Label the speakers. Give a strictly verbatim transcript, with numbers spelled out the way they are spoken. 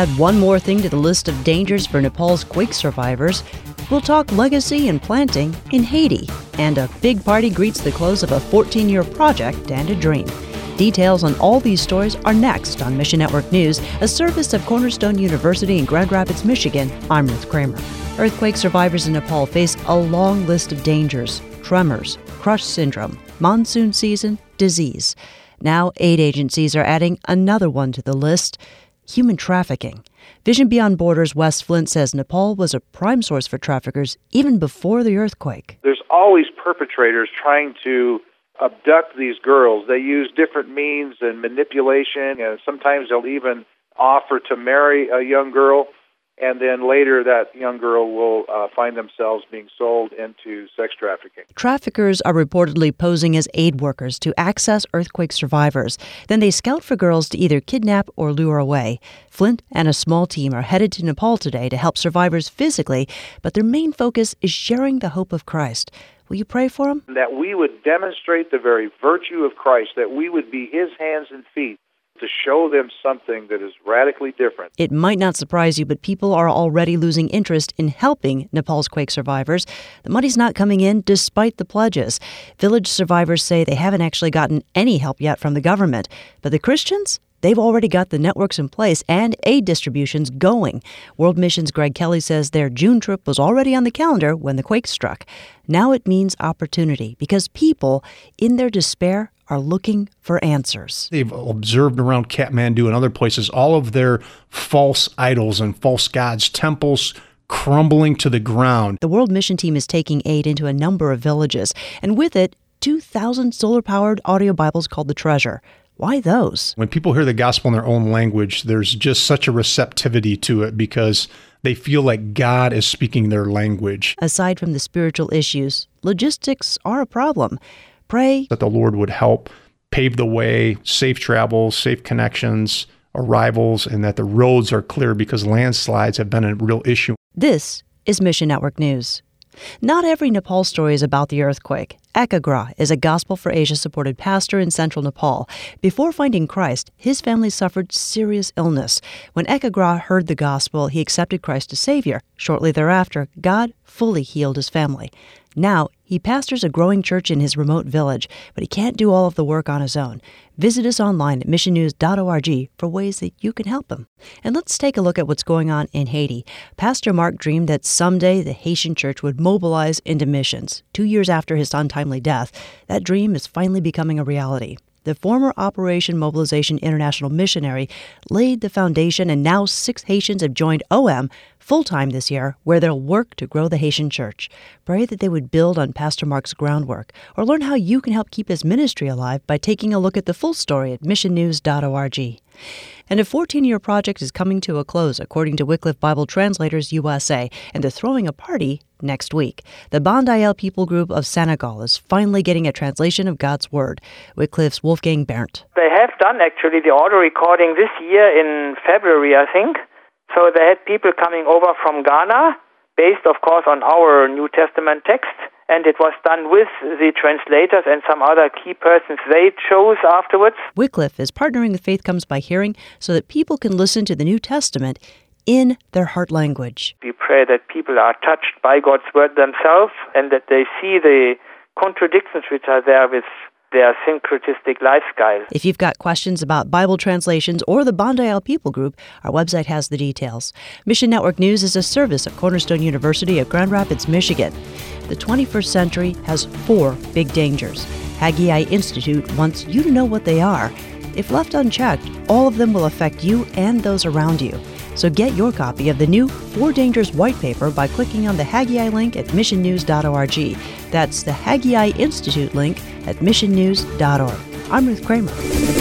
Speaker 1: add one more thing to the list of dangers for Nepal's quake survivors. We'll talk legacy and planting in Haiti. And a big party greets the close of a fourteen-year project and a dream. Details on all these stories are next on Mission Network News, a service of Cornerstone University in Grand Rapids, Michigan. I'm Ruth Kramer. Earthquake survivors in Nepal face a long list of dangers: tremors, crush syndrome, monsoon season, disease. Now, aid agencies are adding another one to the list: human trafficking. Vision Beyond Borders West Flint says Nepal was a prime source for traffickers even before the earthquake.
Speaker 2: There's always perpetrators trying to abduct these girls. They use different means and manipulation, and sometimes they'll even offer to marry a young girl, and then later that young girl will uh, find themselves being sold into sex trafficking.
Speaker 1: Traffickers are reportedly posing as aid workers to access earthquake survivors. Then they scout for girls to either kidnap or lure away. Flint and a small team are headed to Nepal today to help survivors physically, but their main focus is sharing the hope of Christ. Will you pray for them?
Speaker 2: That we would demonstrate the very virtue of Christ, that we would be his hands and feet to show them something that is radically different.
Speaker 1: It might not surprise you, but people are already losing interest in helping Nepal's quake survivors. The money's not coming in despite the pledges. Village survivors say they haven't actually gotten any help yet from the government. But the Christians? They've already got the networks in place and aid distributions going. World Mission's Greg Kelly says their June trip was already on the calendar when the quake struck. Now it means opportunity because people, in their despair, are looking for answers.
Speaker 3: They've observed around Kathmandu and other places all of their false idols and false gods, temples crumbling to the ground.
Speaker 1: The World Mission Team is taking aid into a number of villages, and with it, two thousand solar-powered audio Bibles called The Treasure. Why those?
Speaker 3: When people hear the gospel in their own language, there's just such a receptivity to it because they feel like God is speaking their language.
Speaker 1: Aside from the spiritual issues, logistics are a problem. Pray
Speaker 3: that the Lord would help pave the way, safe travel, safe connections, arrivals, and that the roads are clear because landslides have been a real issue.
Speaker 1: This is Mission Network News. Not every Nepal story is about the earthquake. Ekagra is a Gospel for Asia-supported pastor in central Nepal. Before finding Christ, his family suffered serious illness. When Ekagra heard the gospel, he accepted Christ as Savior. Shortly thereafter, God fully healed his family. Now, he pastors a growing church in his remote village, but he can't do all of the work on his own. Visit us online at mission news dot org for ways that you can help him. And let's take a look at what's going on in Haiti. Pastor Mark dreamed that someday the Haitian church would mobilize into missions. Two years after his untimely death, that dream is finally becoming a reality. The former Operation Mobilization International missionary laid the foundation, and now six Haitians have joined O M full-time this year, where they'll work to grow the Haitian church. Pray that they would build on Pastor Mark's groundwork, or learn how you can help keep his ministry alive by taking a look at the full story at mission news dot org. And a fourteen-year project is coming to a close, according to Wycliffe Bible Translators U S A, and they're throwing a party next week. The Bandael People Group of Senegal is finally getting a translation of God's Word. Wycliffe's Wolfgang Berndt.
Speaker 4: They have done, actually, the audio recording this year in February, I think. So they had people coming over from Ghana, based, of course, on our New Testament text. And it was done with the translators and some other key persons they chose afterwards.
Speaker 1: Wycliffe is partnering with Faith Comes by Hearing so that people can listen to the New Testament in their heart language.
Speaker 4: We pray that people are touched by God's Word themselves and that they see the contradictions which are there with their syncretistic lifestyle.
Speaker 1: If you've got questions about Bible translations or the Bandael People Group, our website has the details. Mission Network News is a service of Cornerstone University of Grand Rapids, Michigan. The twenty-first century has four big dangers. Haggai Institute wants you to know what they are. If left unchecked, all of them will affect you and those around you. So get your copy of the new Four Dangers white paper by clicking on the Haggai link at mission news dot org. That's the Haggai Institute link at mission news dot org. I'm Ruth Kramer.